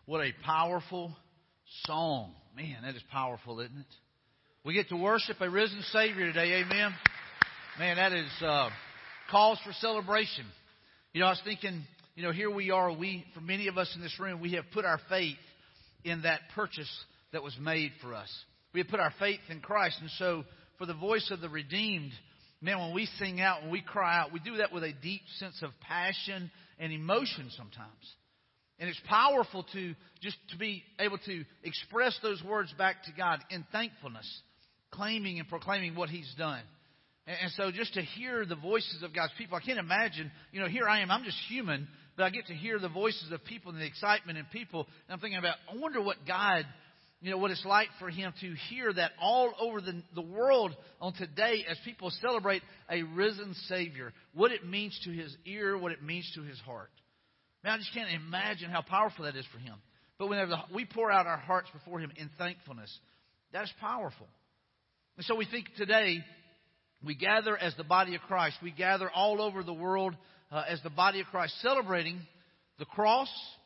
What a powerful song. Man, that is powerful, isn't it? We get to worship a risen Savior today. Amen. Man, that is cause for celebration. You know, I was thinking, here we are. For many of us in this room, we have put our faith in that purchase that was made for us. We have put our faith in Christ. And so, for the voice of the redeemed, man, when we sing out, when we cry out, we do that with a deep sense of passion and emotion sometimes. And it's powerful to be able to express those words back to God in thankfulness, claiming and proclaiming what He's done. And so just to hear the voices of God's people, I can't imagine, here I am, I'm just human, but I get to hear the voices of people and the excitement in people. And I'm thinking about, I wonder what God, what it's like for Him to hear that all over the world on today as people celebrate a risen Savior, what it means to His ear, what it means to His heart. Man, I just can't imagine how powerful that is for Him. But whenever we pour out our hearts before Him in thankfulness, that is powerful. And so we think today, we gather as the body of Christ. We gather all over the world as the body of Christ, celebrating the cross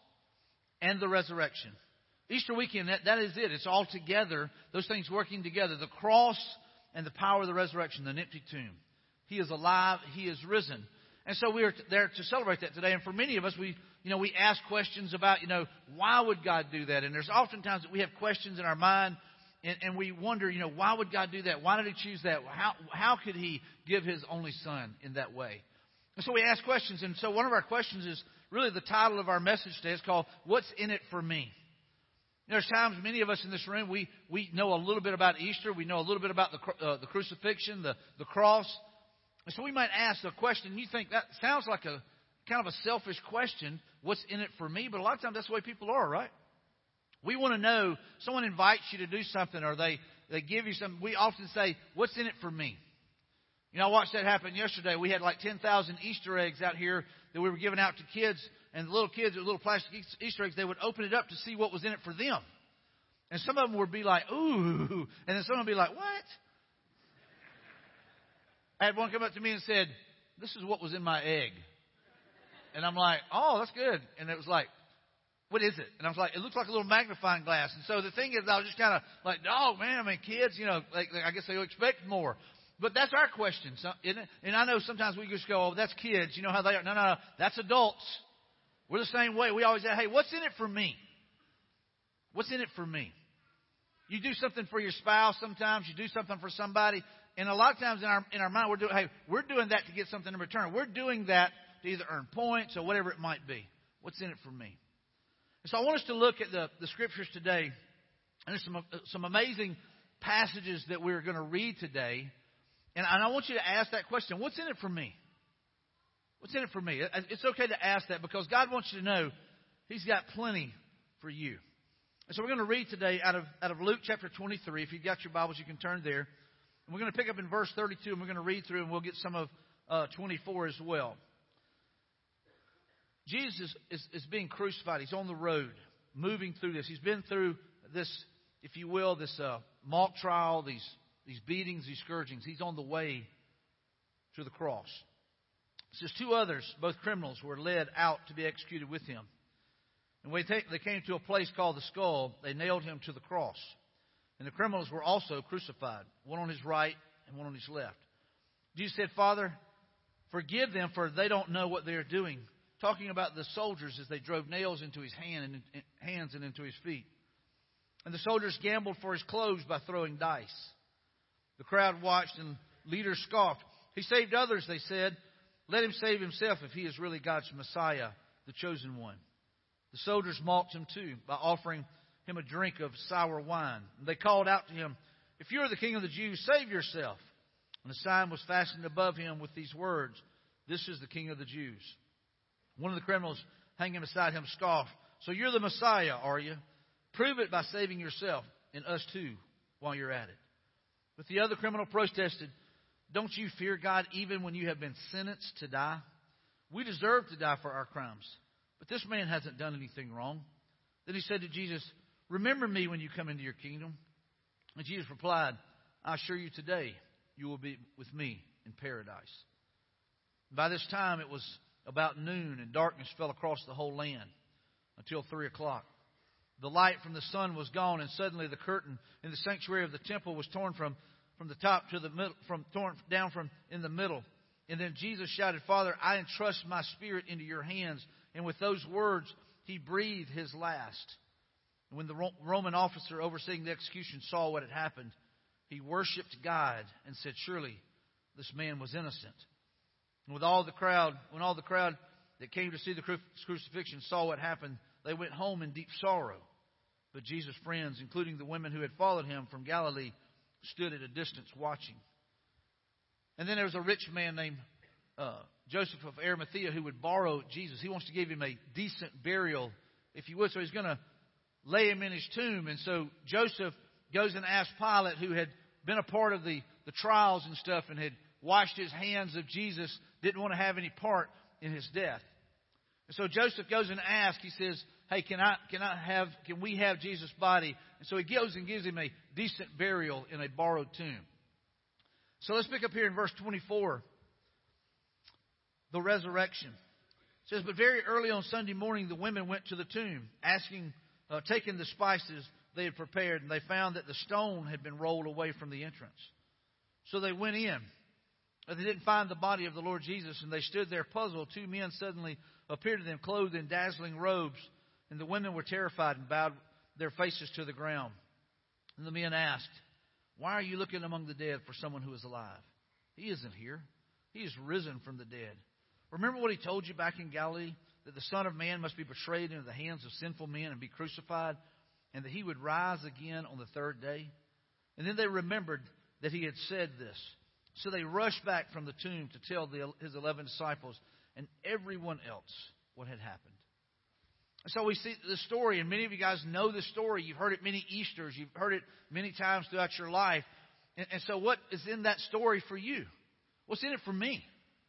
and the resurrection. Easter weekend, that is it. It's all together, those things working together. The cross and the power of the resurrection, the empty tomb. He is alive. He is risen. And so we are there to celebrate that today. And for many of us, we ask questions about, why would God do that? And there's oftentimes that we have questions in our mind, and we wonder, why would God do that? Why did He choose that? How could He give His only Son in that way? And so we ask questions. And so one of our questions is really the title of our message today. It's called, What's in it for me? There's times many of us in this room, we know a little bit about Easter. We know a little bit about the crucifixion, the cross. And so we might ask a question. You think that sounds like a kind of a selfish question. What's in it for me? But a lot of times that's the way people are, right? We want to know, someone invites you to do something or they give you something. We often say, what's in it for me? I watched that happen yesterday. We had like 10,000 Easter eggs out here that we were giving out to kids. And the little kids with little plastic Easter eggs, they would open it up to see what was in it for them. And some of them would be like, ooh. And then some would be like, what? I had one come up to me and said, this is what was in my egg. And I'm like, oh, that's good. And it was like, what is it? And I was like, it looks like a little magnifying glass. And so the thing is, I was just kind of like, oh, man, kids, I guess they expect more. But that's our question, isn't it? And I know sometimes we just go, oh, that's kids. You know how they are. No, that's adults. We're the same way. We always say, hey, what's in it for me? What's in it for me? You do something for your spouse sometimes. You do something for somebody. And a lot of times in our mind, we're doing that to get something in return. We're doing that to either earn points or whatever it might be. What's in it for me? And so I want us to look at the Scriptures today. And there's some amazing passages that we're going to read today. And I want you to ask that question. What's in it for me? What's in it for me? It's okay to ask that because God wants you to know He's got plenty for you. And so we're going to read today out of Luke chapter 23. If you've got your Bibles, you can turn there. And we're going to pick up in verse 32, and we're going to read through, and we'll get some of 24 as well. Jesus is being crucified. He's on the road, moving through this. He's been through this, if you will, this mock trial, these beatings, these scourgings. He's on the way to the cross. It says two others, both criminals, were led out to be executed with Him. And when they came to a place called the Skull, they nailed Him to the cross. And the criminals were also crucified, one on His right and one on His left. Jesus said, Father, forgive them, for they don't know what they are doing. Talking about the soldiers as they drove nails into His hands and into His feet. And the soldiers gambled for His clothes by throwing dice. The crowd watched, and leaders scoffed. He saved others, they said. Let Him save Himself if He is really God's Messiah, the chosen one. The soldiers mocked Him too by offering Him a drink of sour wine. And they called out to Him, if you are the King of the Jews, save yourself. And a sign was fastened above Him with these words, this is the King of the Jews. One of the criminals hanging beside Him scoffed, so you're the Messiah, are you? Prove it by saving yourself and us too while you're at it. But the other criminal protested, don't you fear God even when you have been sentenced to die? We deserve to die for our crimes. But this man hasn't done anything wrong. Then he said to Jesus, remember me when you come into your kingdom. And Jesus replied, I assure you today you will be with me in paradise. By this time it was about noon, and darkness fell across the whole land until 3 o'clock. The light from the sun was gone, and suddenly the curtain in the sanctuary of the temple was torn from the top to the middle, torn down from in the middle. And then Jesus shouted, "Father, I entrust my spirit into your hands." And with those words, he breathed his last. And when the Roman officer overseeing the execution saw what had happened, he worshipped God and said, "Surely this man was innocent." And when all the crowd that came to see the crucifixion saw what happened, they went home in deep sorrow. But Jesus' friends, including the women who had followed him from Galilee, stood at a distance watching. And then there was a rich man named Joseph of Arimathea who would borrow Jesus. He wants to give him a decent burial, if you would. So he's going to lay him in his tomb. And so Joseph goes and asks Pilate, who had been a part of the trials and stuff and had washed his hands of Jesus, didn't want to have any part in his death. And so Joseph goes and asks, he says, "Hey, can we have Jesus' body?" And so he goes and gives him a decent burial in a borrowed tomb. So let's pick up here in verse 24. The resurrection. It says, "But very early on Sunday morning, the women went to the tomb, taking the spices they had prepared, and they found that the stone had been rolled away from the entrance. So they went in, but they didn't find the body of the Lord Jesus, and they stood there puzzled. Two men suddenly appeared to them, clothed in dazzling robes, and the women were terrified and bowed their faces to the ground. And the men asked, 'Why are you looking among the dead for someone who is alive? He isn't here. He is risen from the dead. Remember what he told you back in Galilee, that the Son of Man must be betrayed into the hands of sinful men and be crucified, and that he would rise again on the third day?' And then they remembered that he had said this. So they rushed back from the tomb to tell his 11 disciples and everyone else what had happened." And so we see the story, and many of you guys know this story. You've heard it many Easters. You've heard it many times throughout your life. And so what is in that story for you? What's in it for me?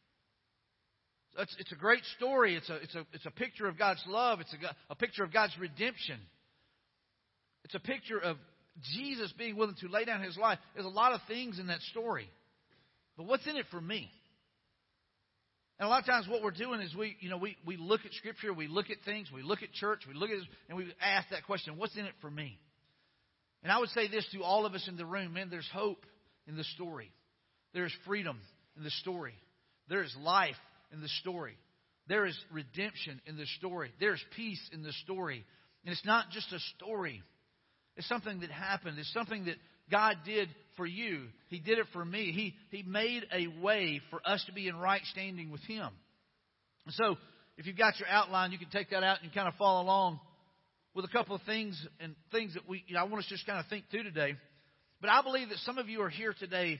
It's a great story. It's a picture of God's love. It's a picture of God's redemption. It's a picture of Jesus being willing to lay down his life. There's a lot of things in that story. But what's in it for me? And a lot of times what we're doing is we look at Scripture, we look at things, we look at church, we look at this, and we ask that question, what's in it for me? And I would say this to all of us in the room, man, there's hope in the story. There's freedom in the story. There is life in the story. There is redemption in the story. There's peace in the story. And it's not just a story. It's something that happened. It's something that God did for you. He did it for me. He made a way for us to be in right standing with Him. So if you've got your outline, you can take that out and kind of follow along with a couple of things that I want us to just kind of think through today. But I believe that some of you are here today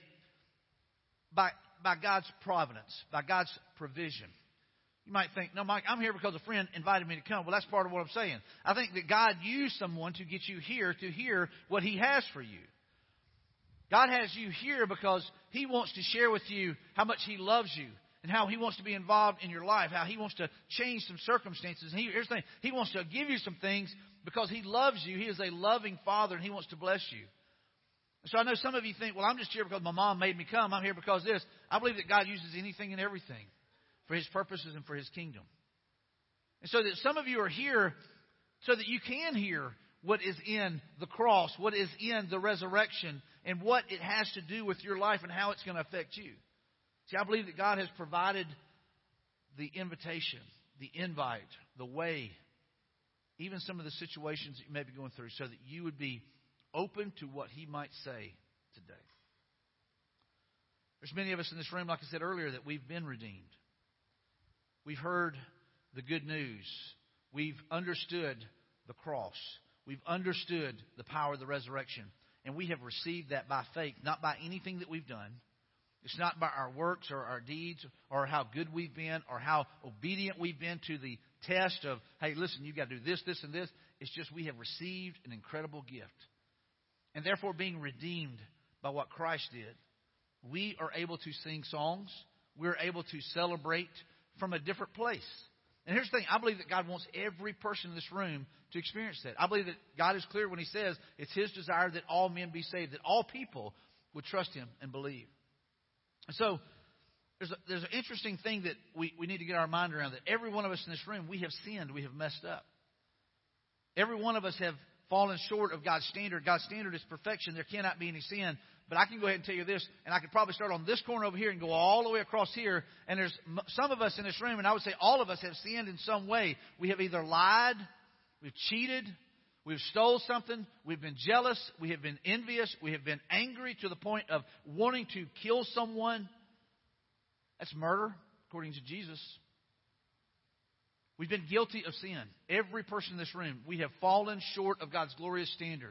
by God's providence, by God's provision. You might think, "No, Mike, I'm here because a friend invited me to come." Well, that's part of what I'm saying. I think that God used someone to get you here to hear what He has for you. God has you here because He wants to share with you how much He loves you and how He wants to be involved in your life, how He wants to change some circumstances. And here's the thing, He wants to give you some things because He loves you. He is a loving Father, and He wants to bless you. So I know some of you think, "Well, I'm just here because my mom made me come. I'm here because of this." I believe that God uses anything and everything for His purposes and for His kingdom. And so that some of you are here so that you can hear what is in the cross, what is in the resurrection, and what it has to do with your life and how it's going to affect you. See, I believe that God has provided the invitation, the invite, the way, even some of the situations that you may be going through, so that you would be open to what He might say today. There's many of us in this room, like I said earlier, that we've been redeemed. We've heard the good news. We've understood the cross. We've understood the power of the resurrection. And we have received that by faith, not by anything that we've done. It's not by our works or our deeds or how good we've been or how obedient we've been to the test of, "Hey, listen, you've got to do this, this, and this." It's just we have received an incredible gift. And therefore, being redeemed by what Christ did, we are able to sing songs. We're able to celebrate from a different place. And here's the thing. I believe that God wants every person in this room to experience that. I believe that God is clear when He says it's His desire that all men be saved, that all people would trust Him and believe. And so there's an interesting thing that we need to get our mind around, that every one of us in this room, we have sinned, we have messed up. Every one of us have fallen short of God's standard. God's standard is perfection. There cannot be any sin. But I can go ahead and tell you this, and I could probably start on this corner over here and go all the way across here. And there's some of us in this room, and I would say all of us have sinned in some way. We have either lied, we've cheated, we've stole something, we've been jealous, we have been envious, we have been angry to the point of wanting to kill someone. That's murder, according to Jesus. We've been guilty of sin. Every person in this room, we have fallen short of God's glorious standard.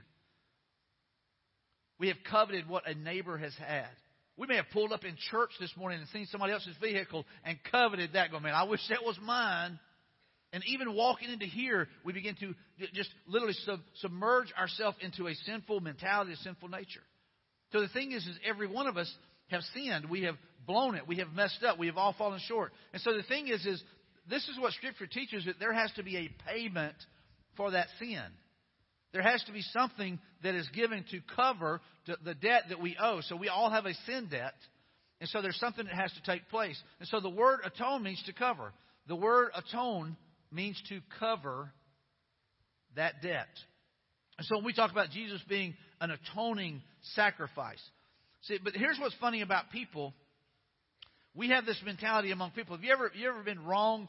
We have coveted what a neighbor has had. We may have pulled up in church this morning and seen somebody else's vehicle and coveted that. Going, man, I wish that was mine. And even walking into here, we begin to just literally submerge ourselves into a sinful mentality, a sinful nature. So the thing is every one of us have sinned. We have blown it. We have messed up. We have all fallen short. And so the thing is this is what Scripture teaches, that there has to be a payment for that sin. There has to be something that is given to cover the debt that we owe. So we all have a sin debt. And so there's something that has to take place. And so the word atone means to cover. The word atone means to cover that debt. And so when we talk about Jesus being an atoning sacrifice. See, but here's what's funny about people. We have this mentality among people. Have you ever been wronged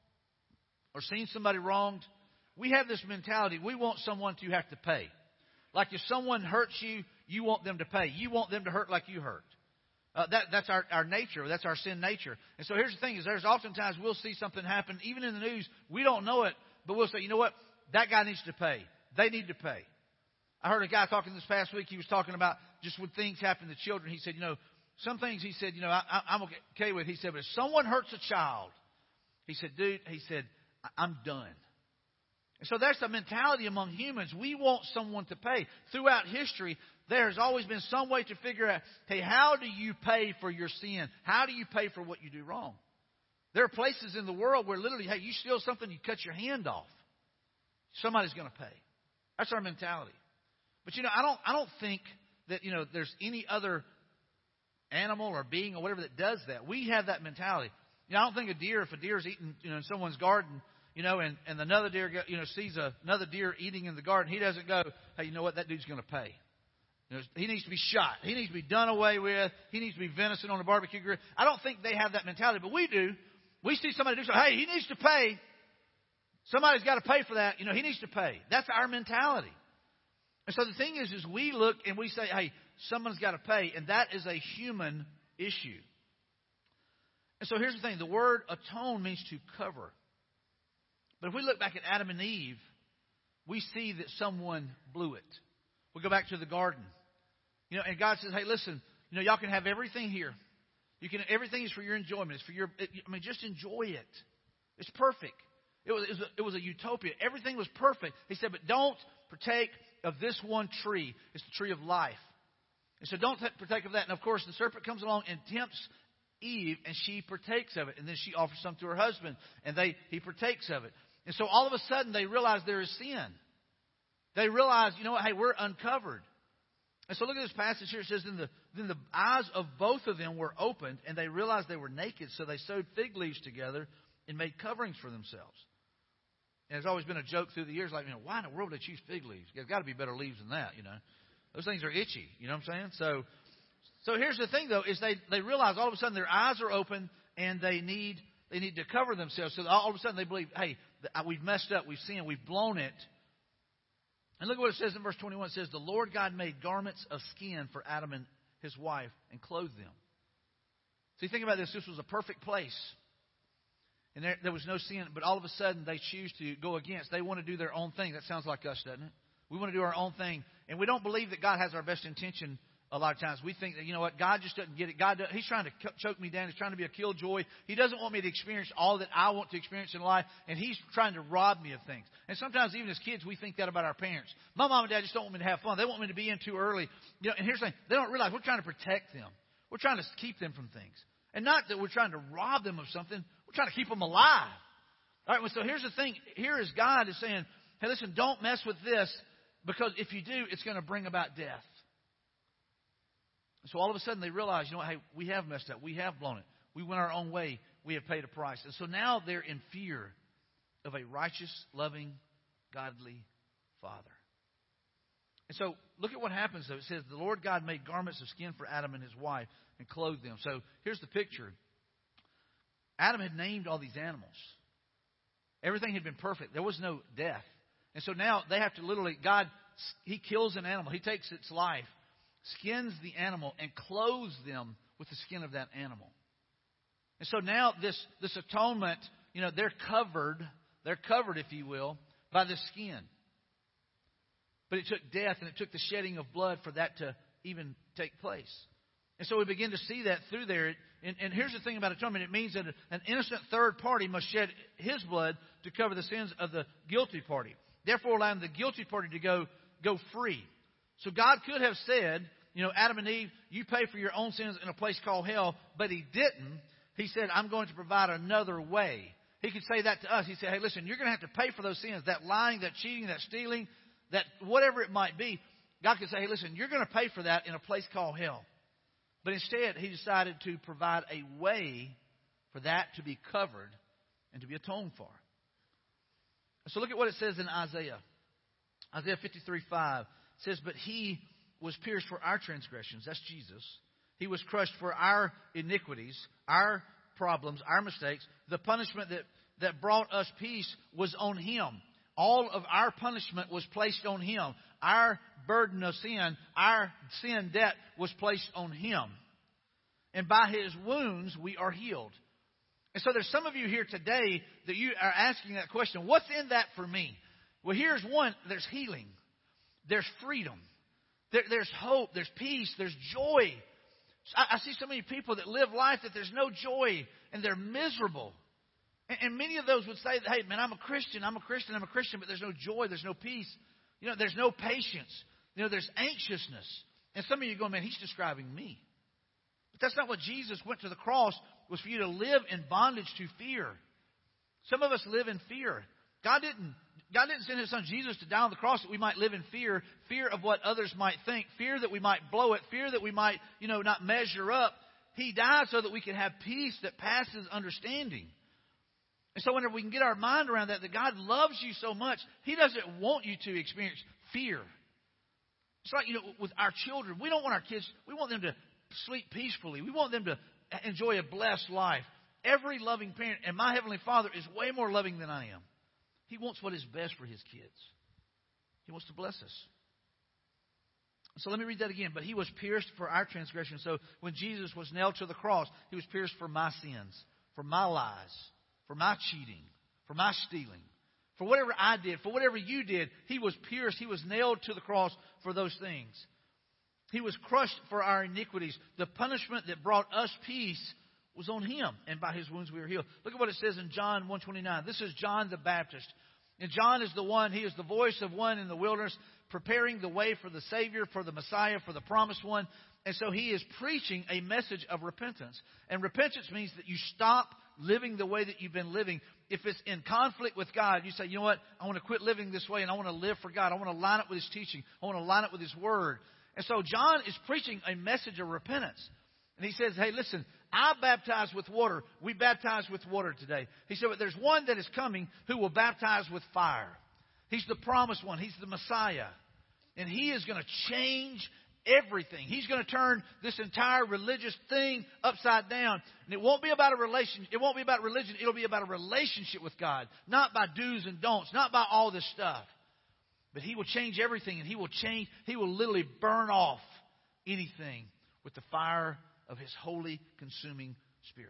or seen somebody wronged? We have this mentality. We want someone to have to pay. Like if someone hurts you, you want them to pay. You want them to hurt like you hurt. That's our nature. That's our sin nature. And so here's the thing: is there's oftentimes we'll see something happen, even in the news. We don't know it, but we'll say, you know what? That guy needs to pay. They need to pay. I heard a guy talking this past week. He was talking about just when things happen to children. He said, some things he said, I'm okay with. He said, but if someone hurts a child, he said, dude, I'm done. And so that's the mentality among humans. We want someone to pay. Throughout history, there's always been some way to figure out, hey, how do you pay for your sin? How do you pay for what you do wrong? There are places in the world where literally, hey, you steal something, you cut your hand off. Somebody's going to pay. That's our mentality. But I don't think that there's any other animal or being or whatever that does that. We have that mentality. I don't think if a deer is eating in someone's garden, and another deer sees another deer eating in the garden, he doesn't go, hey, you know what, that dude's going to pay. He needs to be shot. He needs to be done away with. He needs to be venison on a barbecue grill. I don't think they have that mentality, but we do. We see somebody do something, hey, he needs to pay. Somebody's got to pay for that. He needs to pay. That's our mentality. And so the thing is we look and we say, hey, someone's got to pay, and that is a human issue. And so here's the thing. The word atone means to cover. But if we look back at Adam and Eve, we see that someone blew it. We go back to the garden. And God says, hey, listen, y'all can have everything here. Everything is for your enjoyment. It's for your, just enjoy it. It's perfect. It was a utopia. Everything was perfect. He said, but don't partake of this one tree. It's the tree of life. And so don't partake of that. And of course, the serpent comes along and tempts Eve, and she partakes of it. And then she offers some to her husband, and he partakes of it. And so all of a sudden, they realize there is sin. They realize, hey, we're uncovered. And so look at this passage here. It says, then the eyes of both of them were opened, and they realized they were naked. So they sewed fig leaves together and made coverings for themselves. And there's always been a joke through the years, like, why in the world would they choose fig leaves? There's got to be better leaves than that, Those things are itchy, you know what I'm saying? So here's the thing, though, is they realize all of a sudden their eyes are open and they need to cover themselves. So all of a sudden they believe, hey, we've messed up, we've sinned, we've blown it. And look what it says in verse 21. It says, the Lord God made garments of skin for Adam and his wife and clothed them. See, think about this. This was a perfect place. And there was no sin, but all of a sudden they choose to go against. They want to do their own thing. That sounds like us, doesn't it? We want to do our own thing. And we don't believe that God has our best intention a lot of times. We think that, God just doesn't get it. He's trying to choke me down. He's trying to be a killjoy. He doesn't want me to experience all that I want to experience in life. And He's trying to rob me of things. And sometimes even as kids, we think that about our parents. My mom and dad just don't want me to have fun. They want me to be in too early. And here's the thing. They don't realize we're trying to protect them. We're trying to keep them from things. And not that we're trying to rob them of something. We're trying to keep them alive. All right, well, so here's the thing. Here is God is saying, hey, listen, don't mess with this, because if you do, it's going to bring about death. So all of a sudden they realize, hey, we have messed up. We have blown it. We went our own way. We have paid a price. And so now they're in fear of a righteous, loving, godly Father. And so look at what happens, though. It says, the Lord God made garments of skin for Adam and his wife and clothed them. So here's the picture. Adam had named all these animals. Everything had been perfect. There was no death. And so now they have to literally, God, He kills an animal. He takes its life, skins the animal, and clothes them with the skin of that animal. And so now this atonement, they're covered, if you will, by the skin. But it took death and it took the shedding of blood for that to even take place. And so we begin to see that through there. And here's the thing about atonement. It means that an innocent third party must shed his blood to cover the sins of the guilty party, therefore allowing the guilty party to go free. So God could have said, Adam and Eve, you pay for your own sins in a place called hell, but He didn't. He said, I'm going to provide another way. He could say that to us. He said, hey, listen, you're going to have to pay for those sins, that lying, that cheating, that stealing, that whatever it might be. God could say, hey, listen, you're going to pay for that in a place called hell. But instead, He decided to provide a way for that to be covered and to be atoned for. So look at what it says in Isaiah. Isaiah 53:5 says, but He was pierced for our transgressions. That's Jesus. He was crushed for our iniquities, our problems, our mistakes. The punishment that brought us peace was on Him. All of our punishment was placed on Him. Our burden of sin, our sin debt was placed on Him. And by His wounds we are healed. And so there's some of you here today that you are asking that question, what's in that for me? Well, here's one. There's healing. There's freedom. There's hope. There's peace. There's joy. I see so many people that live life that there's no joy and they're miserable. And many of those would say, hey, man, I'm a Christian, but there's no joy, there's no peace. There's no patience. There's anxiousness. And some of you go, man, he's describing me. But that's not what Jesus went to the cross, was for you to live in bondage to fear. Some of us live in fear. God didn't send His Son Jesus to die on the cross that we might live in fear of what others might think, fear that we might blow it, fear that we might, not measure up. He died so that we can have peace that passes understanding. And so whenever we can get our mind around that God loves you so much, He doesn't want you to experience fear. It's like, with our children, we don't want our kids, we want them to sleep peacefully. We want them to enjoy a blessed life. Every loving parent, and my Heavenly Father is way more loving than I am. He wants what is best for His kids. He wants to bless us. So let me read that again. But He was pierced for our transgressions. So when Jesus was nailed to the cross, He was pierced for my sins, for my lies, for my cheating, for my stealing, for whatever I did, for whatever you did. He was pierced. He was nailed to the cross for those things. He was crushed for our iniquities. The punishment that brought us peace was on Him, and by His wounds we are healed. Look at what it says in John 1:29. This is John the Baptist. And John is the one, he is the voice of one in the wilderness, preparing the way for the Savior, for the Messiah, for the promised one. And so he is preaching a message of repentance. And repentance means that you stop living the way that you've been living. If it's in conflict with God, you say, you know what, I want to quit living this way and I want to live for God. I want to line up with His teaching. I want to line up with His Word. And so John is preaching a message of repentance. And he says, hey, listen, I baptize with water. We baptize with water today. He said, but there's one that is coming who will baptize with fire. He's the promised one. He's the Messiah. And He is going to change everything. He's going to turn this entire religious thing upside down. And it won't be about a relation. It won't be about religion. It'll be about a relationship with God. Not by do's and don'ts. Not by all this stuff. But He will change everything. And He will literally burn off anything with the fire of His holy, consuming Spirit.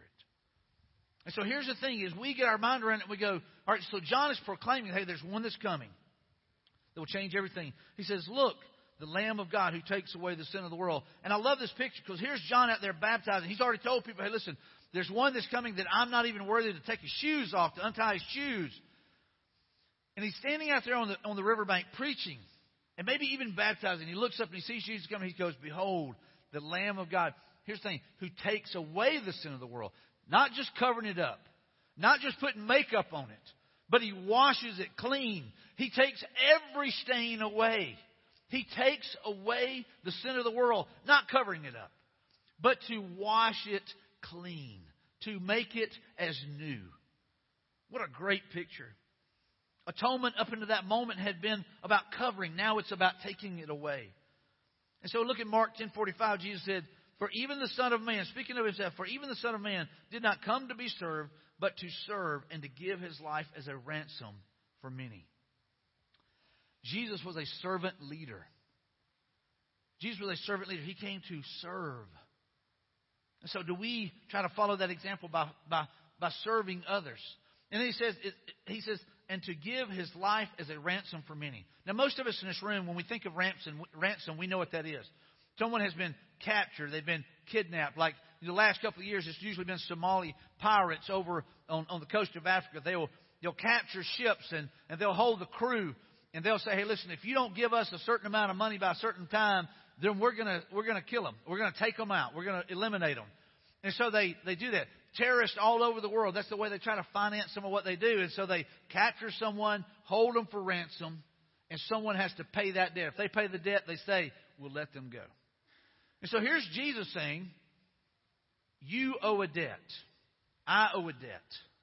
And so here's the thing, is we get our mind around it and we go, all right, so John is proclaiming, hey, there's one that's coming that will change everything. He says, look, the Lamb of God who takes away the sin of the world. And I love this picture because here's John out there baptizing. He's already told people, hey, listen, there's one that's coming that I'm not even worthy to take his shoes off, to untie his shoes. And he's standing out there on the riverbank preaching and maybe even baptizing. He looks up and he sees Jesus coming. He goes, behold, the Lamb of God. Here's the thing, who takes away the sin of the world. Not just covering it up. Not just putting makeup on it. But He washes it clean. He takes every stain away. He takes away the sin of the world. Not covering it up. But to wash it clean. To make it as new. What a great picture. Atonement up into that moment had been about covering. Now it's about taking it away. And so look at Mark 10:45. Jesus said, for even the Son of Man, speaking of himself, for even the Son of Man did not come to be served, but to serve and to give his life as a ransom for many. Jesus was a servant leader. Jesus was a servant leader. He came to serve. And so do we try to follow that example by serving others? And then he says, and to give his life as a ransom for many. Now, most of us in this room, when we think of ransom, we know what that is. Someone has been captured. They've been kidnapped. Like the last couple of years, it's usually been Somali pirates over on the coast of Africa. They'll capture ships and they'll hold the crew. And they'll say, hey, listen, if you don't give us a certain amount of money by a certain time, then we're gonna kill them. We're gonna take them out. We're gonna eliminate them. And so they do that. Terrorists all over the world, that's the way they try to finance some of what they do. And so they capture someone, hold them for ransom, and someone has to pay that debt. If they pay the debt, they say, we'll let them go. And so here's Jesus saying, you owe a debt. I owe a debt.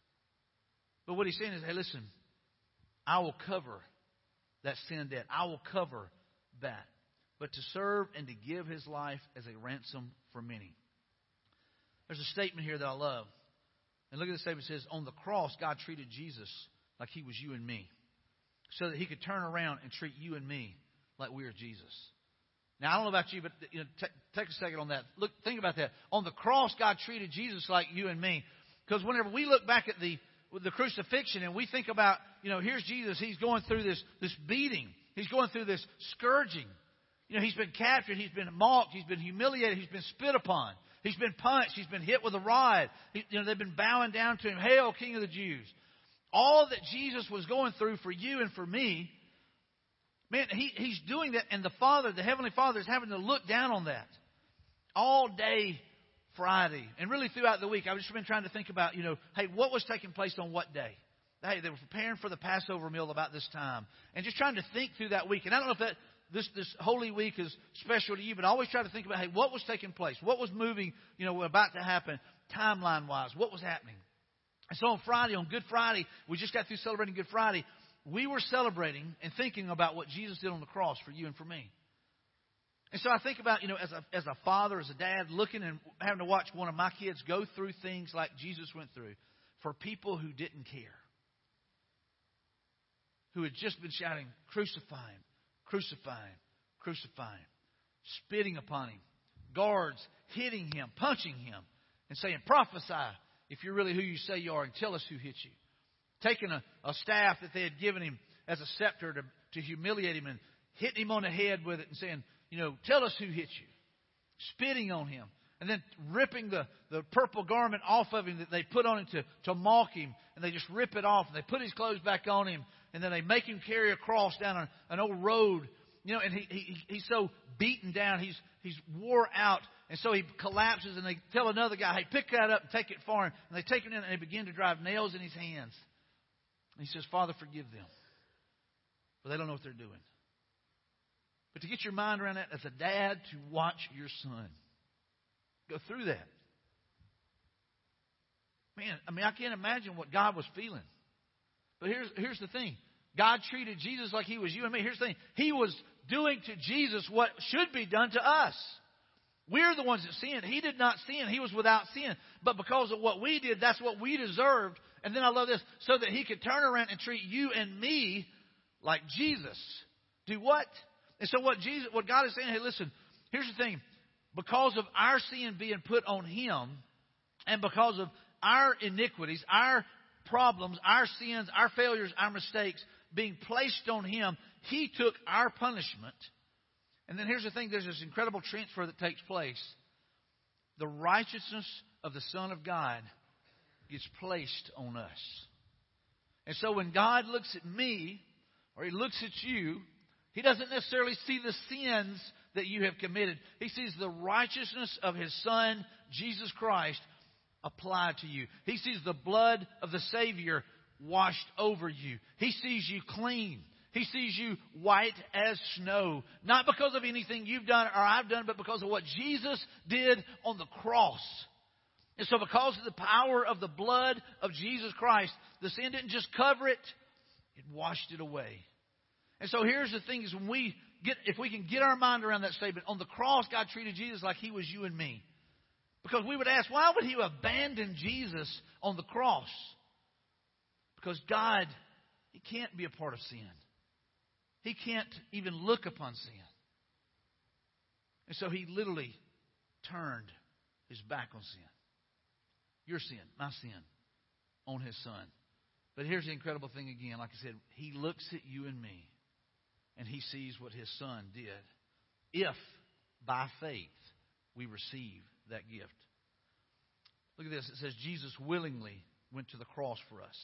But what he's saying is, hey, listen, I will cover that sin debt. I will cover that. But to serve and to give his life as a ransom for many. There's a statement here that I love. And look at the statement. It says, on the cross, God treated Jesus like he was you and me, so that he could turn around and treat you and me like we are Jesus. Now, I don't know about you, but take a second on that. Look, think about that. On the cross, God treated Jesus like you and me. Because whenever we look back at the crucifixion and we think about, here's Jesus. He's going through this beating. He's going through this scourging. He's been captured. He's been mocked. He's been humiliated. He's been spit upon. He's been punched. He's been hit with a rod. They've been bowing down to him. Hail, King of the Jews. All that Jesus was going through for you and for me, man, he's doing that. And the Father, the Heavenly Father, is having to look down on that all day Friday. And really throughout the week, I've just been trying to think about, hey, what was taking place on what day? Hey, they were preparing for the Passover meal about this time. And just trying to think through that week. And I don't know if that this Holy Week is special to you, but I always try to think about, hey, what was taking place? What was moving, about to happen timeline-wise? What was happening? And so on Friday, on Good Friday, we just got through celebrating Good Friday. We were celebrating and thinking about what Jesus did on the cross for you and for me. And so I think about, as a father, as a dad, looking and having to watch one of my kids go through things like Jesus went through for people who didn't care, who had just been shouting, crucify him, crucify him, crucify him, spitting upon him, guards hitting him, punching him, and saying, prophesy if you're really who you say you are and tell us who hit you. Taking a staff that they had given him as a scepter to humiliate him and hitting him on the head with it and saying, tell us who hit you. Spitting on him. And then ripping the purple garment off of him that they put on him to mock him. And they just rip it off. And they put his clothes back on him. And then they make him carry a cross down an old road. And he's so beaten down. He's wore out. And so he collapses. And they tell another guy, hey, pick that up and take it for him. And they take him in and they begin to drive nails in his hands. And he says, Father, forgive them. For they don't know what they're doing. But to get your mind around that as a dad, to watch your son go through that. Man, I can't imagine what God was feeling. But here's the thing. God treated Jesus like he was you and me. Here's the thing. He was doing to Jesus what should be done to us. We're the ones that sinned. He did not sin. He was without sin. But because of what we did, that's what we deserved. And then I love this. So that he could turn around and treat you and me like Jesus. Do what? And so what God is saying, hey, listen, here's the thing. Because of our sin being put on him, and because of our iniquities, our problems, our sins, our failures, our mistakes being placed on him, he took our punishment. And then here's the thing, there's this incredible transfer that takes place. The righteousness of the Son of God gets placed on us. And so when God looks at me, or he looks at you, he doesn't necessarily see the sins that you have committed. He sees the righteousness of his Son, Jesus Christ, applied to you. He sees the blood of the Savior washed over you. He sees you clean. He sees you white as snow. Not because of anything you've done or I've done, but because of what Jesus did on the cross. And so because of the power of the blood of Jesus Christ, the sin didn't just cover it. It washed it away. And so here's the thing is if we can get our mind around that statement, on the cross God treated Jesus like He was you and me. Because we would ask, why would He abandon Jesus on the cross? Because God, He can't be a part of sin. He can't even look upon sin. And so He literally turned His back on sin. Your sin, my sin, on His Son. But here's the incredible thing again. Like I said, He looks at you and me, and He sees what His Son did. If, by faith, we receive that gift. Look at this. It says Jesus willingly went to the cross for us.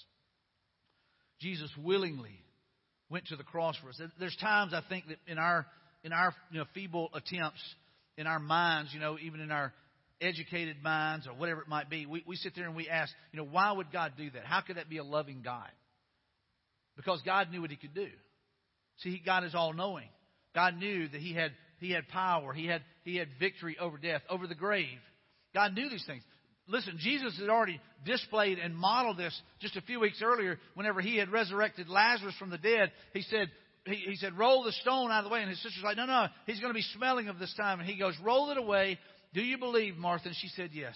Jesus willingly went to the cross for us. There's times I think that in our feeble attempts, in our minds, even in our educated minds or whatever it might be, we sit there and we ask, why would God do that? How could that be a loving God? Because God knew what He could do. See, God is all-knowing. God knew that He had power. He had victory over death, over the grave. God knew these things. Listen, Jesus had already displayed and modeled this just a few weeks earlier whenever He had resurrected Lazarus from the dead. He said, roll the stone out of the way. And His sister's like, no, he's going to be smelling of this time. And He goes, roll it away. Do you believe, Martha? And she said, yes.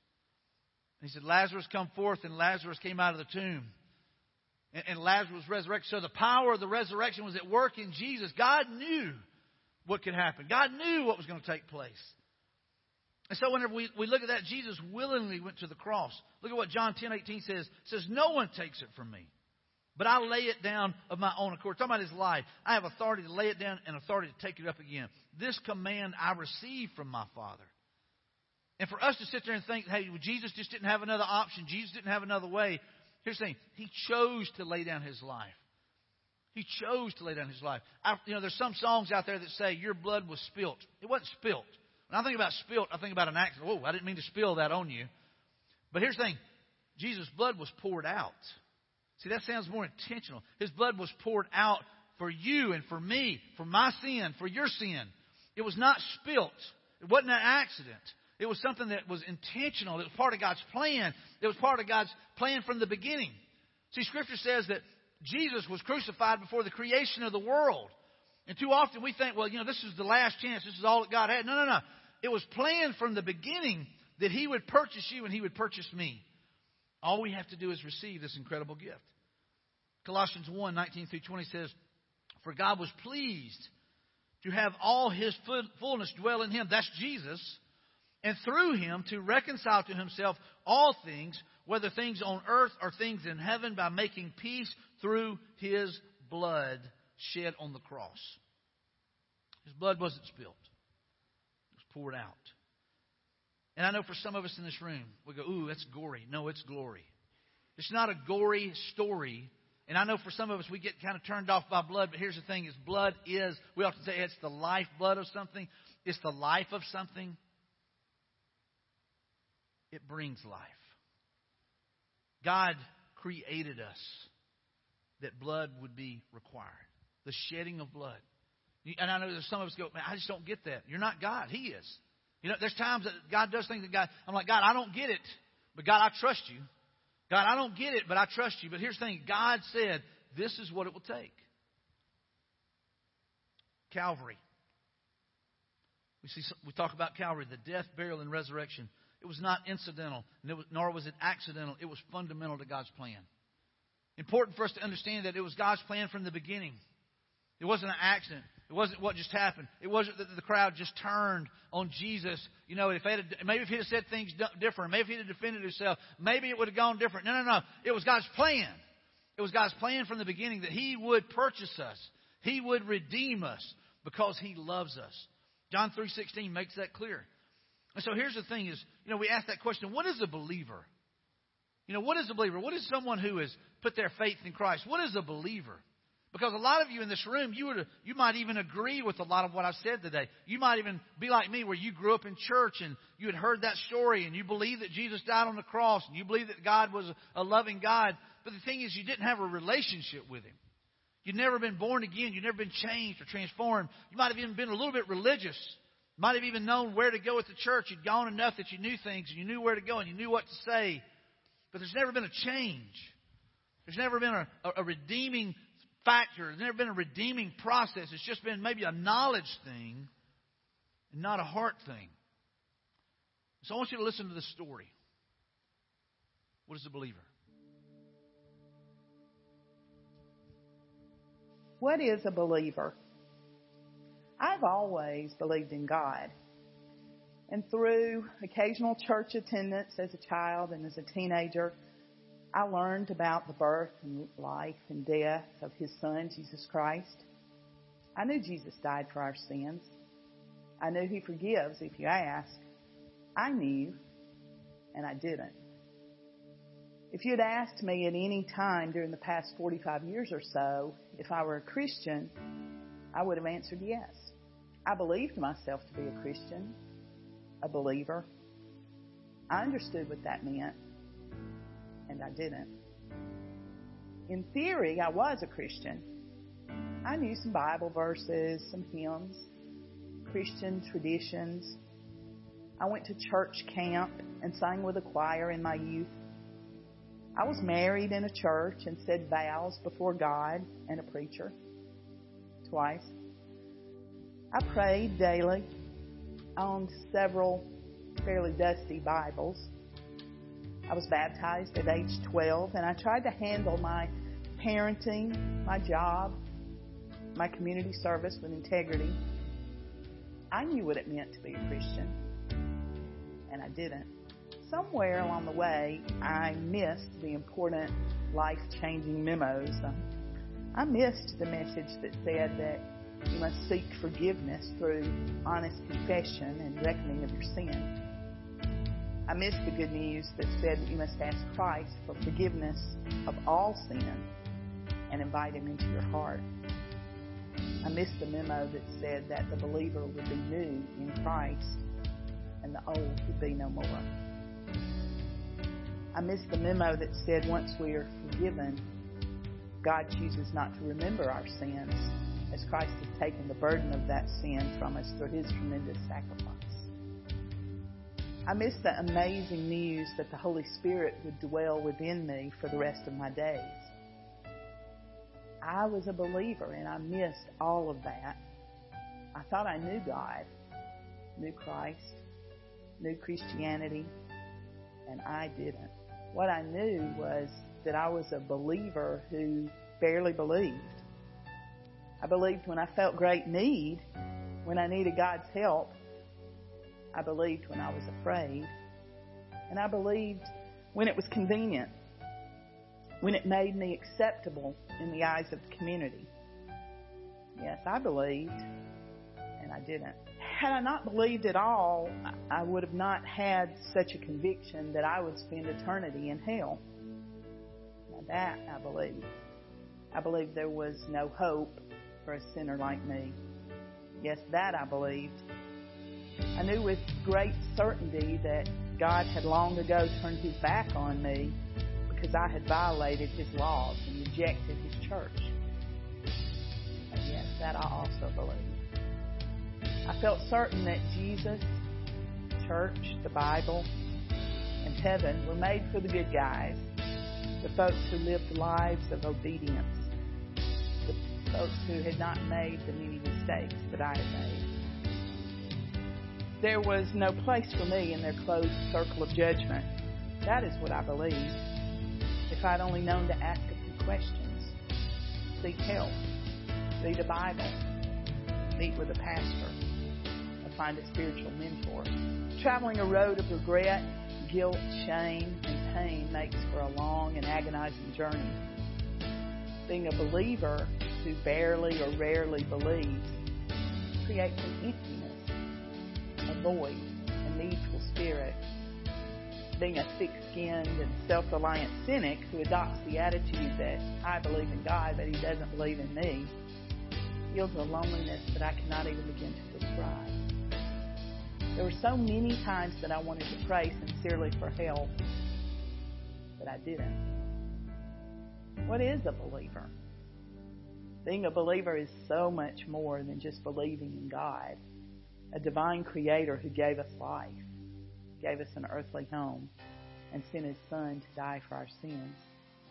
And He said, Lazarus, come forth. And Lazarus came out of the tomb. And Lazarus was resurrected. So the power of the resurrection was at work in Jesus. God knew what could happen. God knew what was going to take place. And so whenever we look at that, Jesus willingly went to the cross. Look at what John 10:18 says. It says, no one takes it from me, but I lay it down of my own accord. Talking about His life. I have authority to lay it down and authority to take it up again. This command I received from my Father. And for us to sit there and think, hey, Jesus just didn't have another option. Jesus didn't have another way. Here's the thing. He chose to lay down His life. He chose to lay down His life. There's some songs out there that say, your blood was spilt. It wasn't spilt. When I think about spilt, I think about an accident. Whoa, I didn't mean to spill that on you. But here's the thing. Jesus' blood was poured out. See, that sounds more intentional. His blood was poured out for you and for me, for my sin, for your sin. It was not spilt. It wasn't an accident. It was something that was intentional. It was part of God's plan. It was part of God's plan from the beginning. See, Scripture says that Jesus was crucified before the creation of the world. And too often we think, well, this is the last chance. This is all that God had. No. It was planned from the beginning that He would purchase you and He would purchase me. All we have to do is receive this incredible gift. Colossians 1:19-20 says, for God was pleased to have all His fullness dwell in Him. That's Jesus. And through Him to reconcile to Himself all things, whether things on earth or things in heaven, by making peace through His blood shed on the cross. His blood wasn't spilled. It was poured out. And I know for some of us in this room, we go, ooh, that's gory. No, it's glory. It's not a gory story. And I know for some of us, we get kind of turned off by blood. But here's the thing, is blood is, we often say it's the lifeblood of something. It's the life of something. It brings life. God created us that blood would be required. The shedding of blood. And I know there's some of us go, man, I just don't get that. You're not God. He is. There's times that God does things that God, I'm like, God, I don't get it. But God, I trust you. God, I don't get it, but I trust you. But here's the thing. God said, this is what it will take. Calvary. We talk about Calvary, the death, burial, and resurrection. It was not incidental, nor was it accidental. It was fundamental to God's plan. Important for us to understand that it was God's plan from the beginning. It wasn't an accident. It wasn't what just happened. It wasn't that the crowd just turned on Jesus. Maybe if He had said things different, maybe if He had defended Himself, maybe it would have gone different. No. It was God's plan. It was God's plan from the beginning that He would purchase us. He would redeem us because He loves us. John 3:16 makes that clear. And so here's the thing is, we ask that question, what is a believer? What is a believer? What is someone who has put their faith in Christ? What is a believer? Because a lot of you in this room, you might even agree with a lot of what I've said today. You might even be like me, where you grew up in church and you had heard that story and you believe that Jesus died on the cross and you believe that God was a loving God. But the thing is, you didn't have a relationship with Him. You'd never been born again. You'd never been changed or transformed. You might have even been a little bit religious. You might have even known where to go at the church. You'd gone enough that you knew things and you knew where to go and you knew what to say. But there's never been a change. There's never been a redeeming factor. There's never been a redeeming process. It's just been maybe a knowledge thing and not a heart thing. So I want you to listen to this story. What is a believer? What is a believer? I've always believed in God. And through occasional church attendance as a child and as a teenager, I learned about the birth and life and death of His Son, Jesus Christ. I knew Jesus died for our sins. I knew He forgives if you ask. I knew, and I didn't. If you'd asked me at any time during the past 45 years or so if I were a Christian, I would have answered yes. I believed myself to be a Christian, a believer. I understood what that meant, and I didn't. In theory, I was a Christian. I knew some Bible verses, some hymns, Christian traditions. I went to church camp and sang with a choir in my youth. I was married in a church and said vows before God and a preacher twice. I prayed daily. I owned several fairly dusty Bibles. I was baptized at age 12, and I tried to handle my parenting, my job, my community service with integrity. I knew what it meant to be a Christian, and I didn't. Somewhere along the way, I missed the important life-changing memos. I missed the message that said that you must seek forgiveness through honest confession and reckoning of your sin. I missed the good news that said that you must ask Christ for forgiveness of all sin and invite Him into your heart. I missed the memo that said that the believer would be new in Christ and the old would be no more. I missed the memo that said once we are forgiven, God chooses not to remember our sins, as Christ has taken the burden of that sin from us through His tremendous sacrifice. I missed the amazing news that the Holy Spirit would dwell within me for the rest of my days. I was a believer, and I missed all of that. I thought I knew God, knew Christ, knew Christianity, and I didn't. What I knew was that I was a believer who barely believed. I believed when I felt great need, when I needed God's help. I believed when I was afraid. And I believed when it was convenient, when it made me acceptable in the eyes of the community. Yes, I believed, and I didn't. Had I not believed at all, I would have not had such a conviction that I would spend eternity in hell. Now that I believed. I believed there was no hope for a sinner like me. Yes, that I believed. I knew with great certainty that God had long ago turned His back on me because I had violated His laws and rejected His church. And yes, that I also believed. I felt certain that Jesus, church, the Bible, and heaven were made for the good guys, the folks who lived lives of obedience, the folks who had not made the many mistakes that I had made. There was no place for me in their closed circle of judgment. That is what I believed. If I'd only known to ask a few questions, seek help, read a Bible, meet with a pastor, or find a spiritual mentor. Traveling a road of regret, guilt, shame, and pain makes for a long and agonizing journey. Being a believer who barely or rarely believes creates an emptiness, a void, a needful spirit. Being a thick-skinned and self-reliant cynic who adopts the attitude that I believe in God, but He doesn't believe in me, yields a loneliness that I cannot even begin to describe. There were so many times that I wanted to pray sincerely for help, but I didn't. What is a believer? Being a believer is so much more than just believing in God, a divine creator who gave us life, gave us an earthly home, and sent His Son to die for our sins.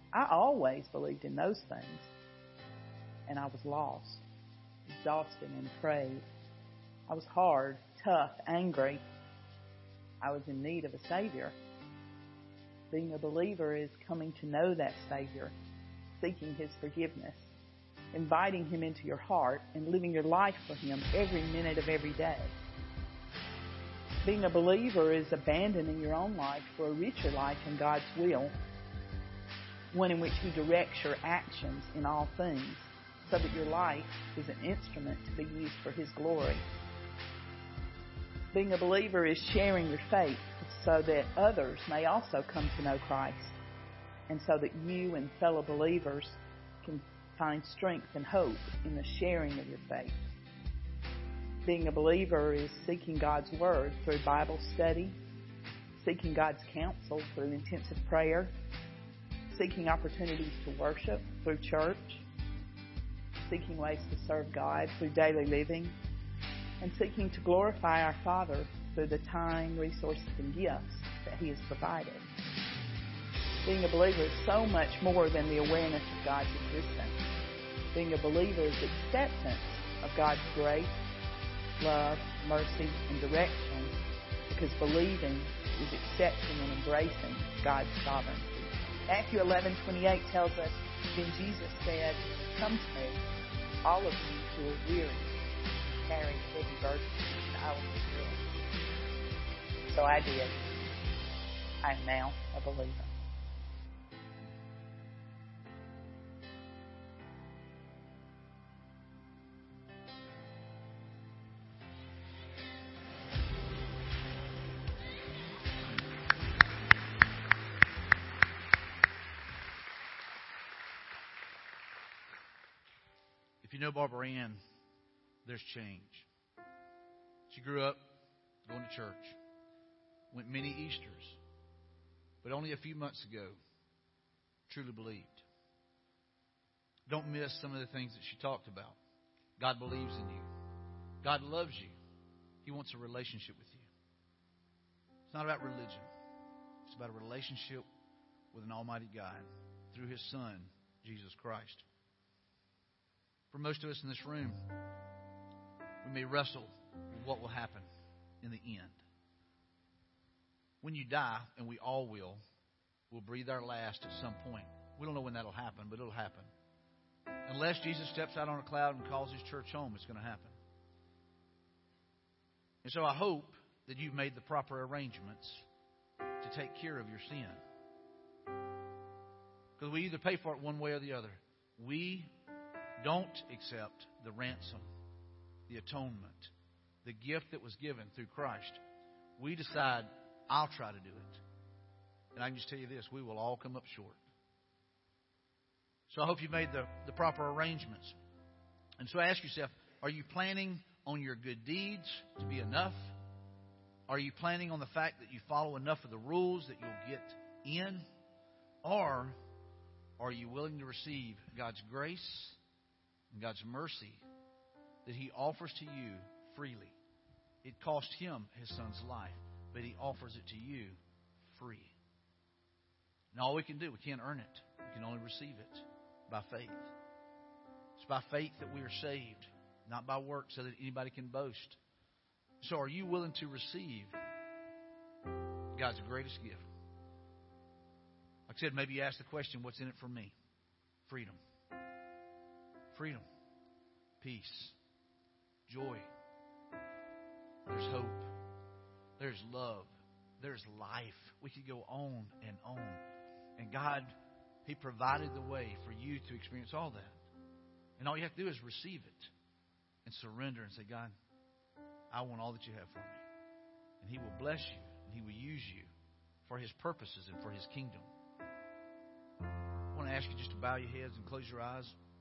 I always believed in those things. And I was lost, exhausted, and afraid. I was hard, tough, angry. I was in need of a Savior. Being a believer is coming to know that Savior, seeking His forgiveness, inviting Him into your heart, and living your life for Him every minute of every day. Being a believer is abandoning your own life for a richer life in God's will, one in which He directs your actions in all things, so that your life is an instrument to be used for His glory. Being a believer is sharing your faith so that others may also come to know Christ, and so that you and fellow believers can find strength and hope in the sharing of your faith. Being a believer is seeking God's Word through Bible study, seeking God's counsel through intensive prayer, seeking opportunities to worship through church, seeking ways to serve God through daily living, and seeking to glorify our Father through the time, resources, and gifts that He has provided. Being a believer is so much more than the awareness of God's existence. Being a believer is acceptance of God's grace, love, mercy, and direction, because believing is accepting and embracing God's sovereignty. Matthew 11:28 tells us, then Jesus said, come to me, all of you who are weary, carrying heavy burdens, and I will give you rest. So I did. I am now a believer. If you know Barbara Ann, there's change. She grew up going to church, went many Easters, but only a few months ago truly believed. Don't miss some of the things that she talked about. God believes in you. God loves you. He wants a relationship with you. It's not about religion. It's about a relationship with an almighty God through His Son, Jesus Christ. For most of us in this room, we may wrestle with what will happen in the end. When you die, and we all will, we'll breathe our last at some point. We don't know when that'll happen, but it'll happen. Unless Jesus steps out on a cloud and calls His church home, it's going to happen. And so I hope that you've made the proper arrangements to take care of your sin. Because we either pay for it one way or the other. We don't accept the ransom, the atonement, the gift that was given through Christ. We decide, I'll try to do it. And I can just tell you this, we will all come up short. So I hope you've made the proper arrangements. And so ask yourself, are you planning on your good deeds to be enough? Are you planning on the fact that you follow enough of the rules that you'll get in? Or are you willing to receive God's grace and God's mercy that He offers to you freely? It cost Him His Son's life, but He offers it to you free. And all we can do, we can't earn it. We can only receive it by faith. It's by faith that we are saved, not by works so that anybody can boast. So are you willing to receive God's greatest gift? Like I said, maybe you ask the question, what's in it for me? Freedom. Freedom. Peace. Joy. There's hope. There's love. There's life. We could go on and on. And God, He provided the way for you to experience all that. And all you have to do is receive it and surrender and say, God, I want all that you have for me. And He will bless you and He will use you for His purposes and for His kingdom. I want to ask you just to bow your heads and close your eyes.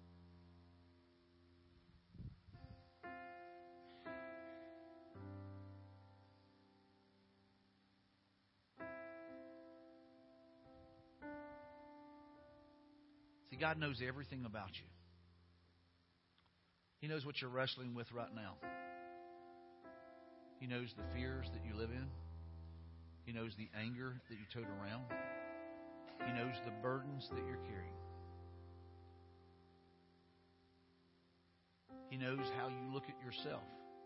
See, God knows everything about you. He knows what you're wrestling with right now. He knows the fears that you live in. He knows the anger that you tote around. He knows the burdens that you're carrying. He knows how you look at yourself.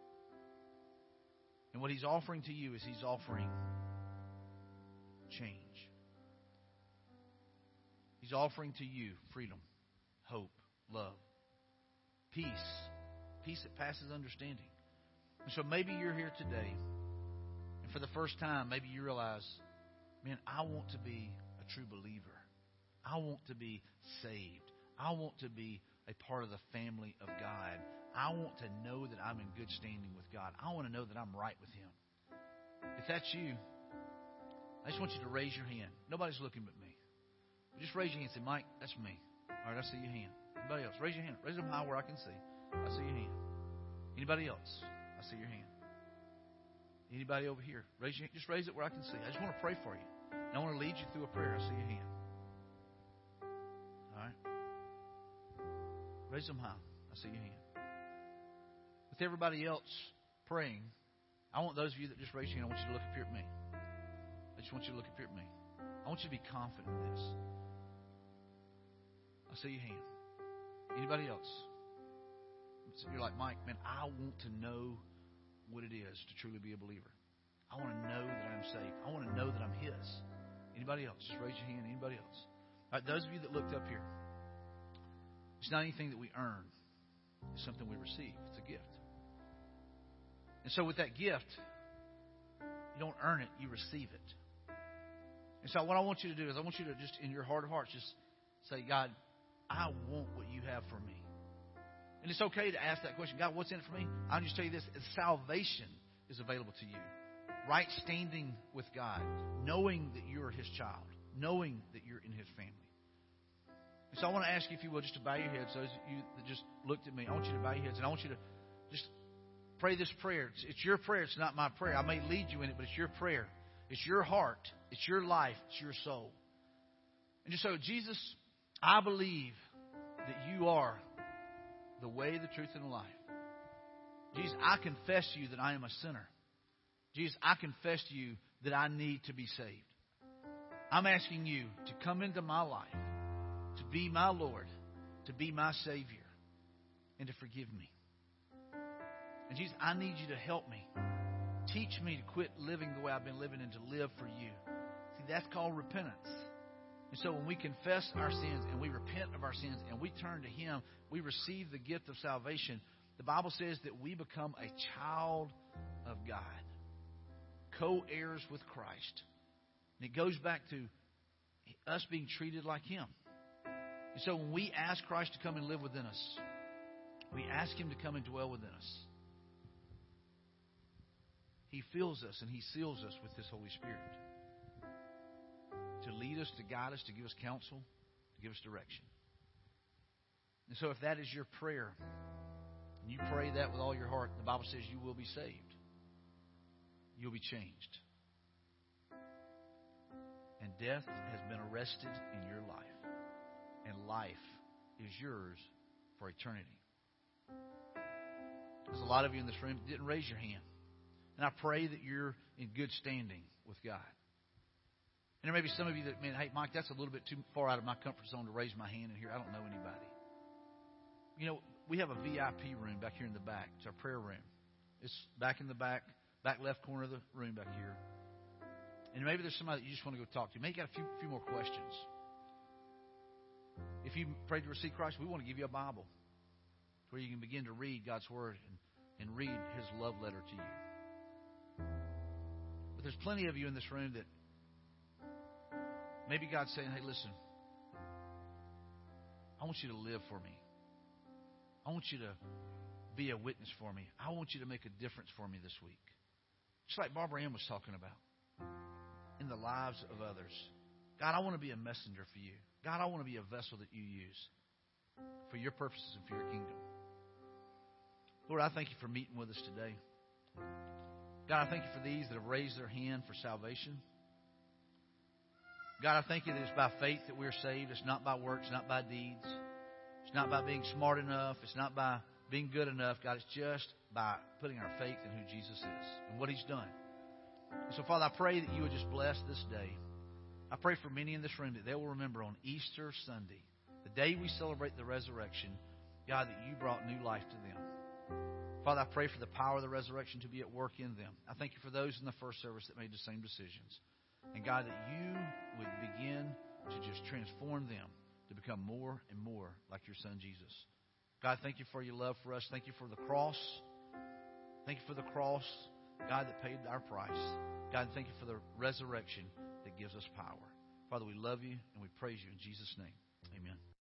And what He's offering to you is He's offering change. He's offering to you freedom, hope, love, peace. Peace that passes understanding. And so maybe you're here today, and for the first time, maybe you realize, man, I want to be a true believer. I want to be saved. I want to be a part of the family of God. I want to know that I'm in good standing with God. I want to know that I'm right with Him. If that's you, I just want you to raise your hand. Nobody's looking but me. Just raise your hand and say, Mike, that's me. All right, I see your hand. Anybody else? Raise your hand. Raise them high where I can see. I see your hand. Anybody else? I see your hand. Anybody over here? Raise your hand. Just raise it where I can see. I just want to pray for you. And I want to lead you through a prayer. I see your hand. All right. Raise them high. I see your hand. With everybody else praying, I want those of you that just raised your hand, I want you to look up here at me. I just want you to look up here at me. I want you to be confident in this. I see your hand. Anybody else? You're like, Mike, man, I want to know what it is to truly be a believer. I want to know that I'm saved. I want to know that I'm His. Anybody else? Just raise your hand. Anybody else? All right, those of you that looked up here, it's not anything that we earn. It's something we receive. It's a gift. And so with that gift, you don't earn it, you receive it. And so what I want you to do is I want you to just, in your heart of hearts, just say, God, I want what you have for me. And it's okay to ask that question, God, what's in it for me? I'll just tell you this, salvation is available to you. Right standing with God, knowing that you're His child, knowing that you're in His family. And so I want to ask you, if you will, just to bow your heads. Those of you that just looked at me, I want you to bow your heads, and I want you to just pray this prayer. It's your prayer. It's not my prayer. I may lead you in it, but it's your prayer. It's your heart. It's your life. It's your soul. And just so, Jesus, I believe that you are the way, the truth, and the life. Jesus, I confess to you that I am a sinner. Jesus, I confess to you that I need to be saved. I'm asking you to come into my life, to be my Lord, to be my Savior, and to forgive me. And Jesus, I need you to help me. Teach me to quit living the way I've been living and to live for you. See, that's called repentance. And so when we confess our sins and we repent of our sins and we turn to Him, we receive the gift of salvation. The Bible says that we become a child of God, co-heirs with Christ. And it goes back to us being treated like Him. And so when we ask Christ to come and live within us, we ask Him to come and dwell within us. He fills us and He seals us with His Holy Spirit to lead us, to guide us, to give us counsel, to give us direction. And so if that is your prayer, and you pray that with all your heart, the Bible says you will be saved. You'll be changed. And death has been arrested in your life. And life is yours for eternity. There's a lot of you in this room that didn't raise your hand. And I pray that you're in good standing with God. And there may be some of you that, man, hey, Mike, that's a little bit too far out of my comfort zone to raise my hand in here. I don't know anybody. You know, we have a VIP room back here in the back. It's our prayer room. It's back in the back left corner of the room back here. And maybe there's somebody that you just want to go talk to. Maybe you got a few more questions. If you prayed to receive Christ, we want to give you a Bible where you can begin to read God's Word and read His love letter to you. But there's plenty of you in this room that maybe God's saying, hey, listen, I want you to live for me. I want you to be a witness for me. I want you to make a difference for me this week. Just like Barbara Ann was talking about in the lives of others. God, I want to be a messenger for you. God, I want to be a vessel that you use for your purposes and for your kingdom. Lord, I thank you for meeting with us today. God, I thank you for these that have raised their hand for salvation. God, I thank you that it's by faith that we're saved. It's not by works, not by deeds. It's not by being smart enough. It's not by being good enough. God, it's just by putting our faith in who Jesus is and what He's done. And so, Father, I pray that you would just bless this day. I pray for many in this room that they will remember on Easter Sunday, the day we celebrate the resurrection, God, that you brought new life to them. Father, I pray for the power of the resurrection to be at work in them. I thank you for those in the first service that made the same decisions. And God, that you would begin to just transform them to become more and more like your Son, Jesus. God, thank you for your love for us. Thank you for the cross. Thank you for the cross, God, that paid our price. God, thank you for the resurrection that gives us power. Father, we love you and we praise you in Jesus' name. Amen.